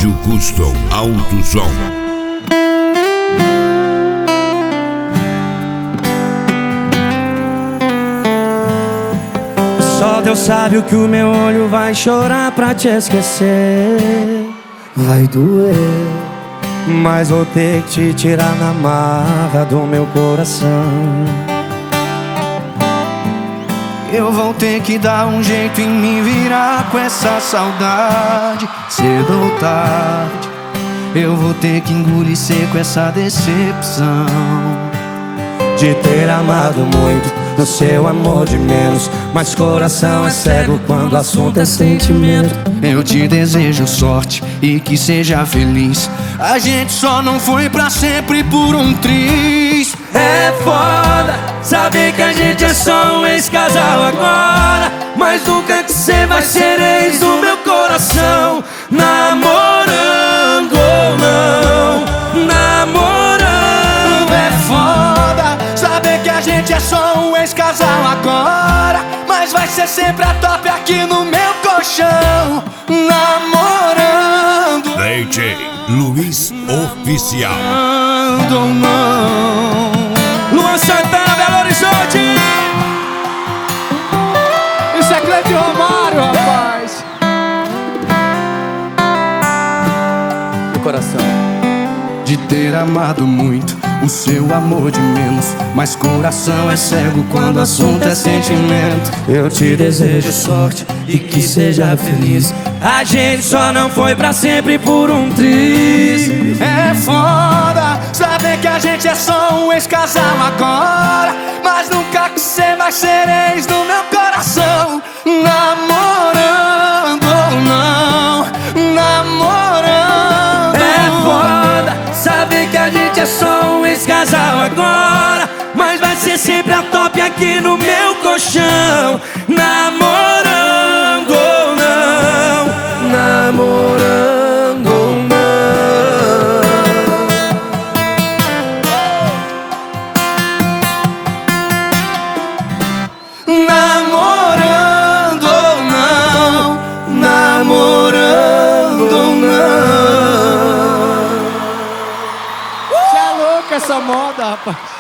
Rádio Custom Alto Som. Só Deus sabe o que o meu olho vai chorar pra te esquecer. Vai doer, mas vou ter que te tirar na marra do meu coração. Eu vou ter que dar um jeito em me virar com essa saudade. Cedo ou tarde, eu vou ter que engolir seco essa decepção de ter amado muito, no seu amor de menos. Mas coração é cego quando o assunto é sentimento. Eu te desejo sorte e que seja feliz. A gente só não foi pra sempre por um triz. É foda saber que a gente é só um ex-casal agora, mas nunca que cê vai ser ex do meu coração. Namorando ou não, namorando. É foda saber que a gente é só um ex-casal agora, mas vai ser sempre a top aqui no meu colchão. Namorando. DJ Luiz Oficial. Namorando ou não. Luan Santana, Belo Horizonte. Isso é Cleide Romário, rapaz. Meu coração. De ter amado muito, o seu amor de menos. Mas coração é cego quando o assunto é sentimento. Eu te desejo sorte e que seja feliz. A gente só não foi pra sempre por um triz. É foda saber que a gente é só um ex-casal agora, mas nunca que cê vai ser ex do meu coração. Namorando ou não, namorando. É foda saber que a gente é só um ex-casal agora, mas vai ser sempre a top aqui no meu colchão. Namorando ou não, namorando ou não. Namorando ou não, namorando ou não. Você é louco essa moda, rapaz.